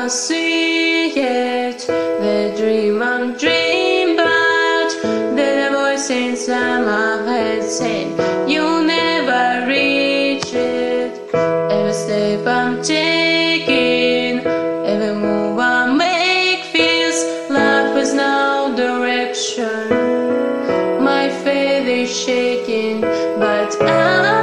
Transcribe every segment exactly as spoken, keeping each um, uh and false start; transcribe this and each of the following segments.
can't see it. The dream I'm dreaming about, the voice inside my head saying you'll never reach it. Every step I'm taking, every move I make feels like with no direction. My faith is shaking, but I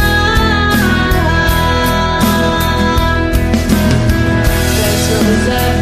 was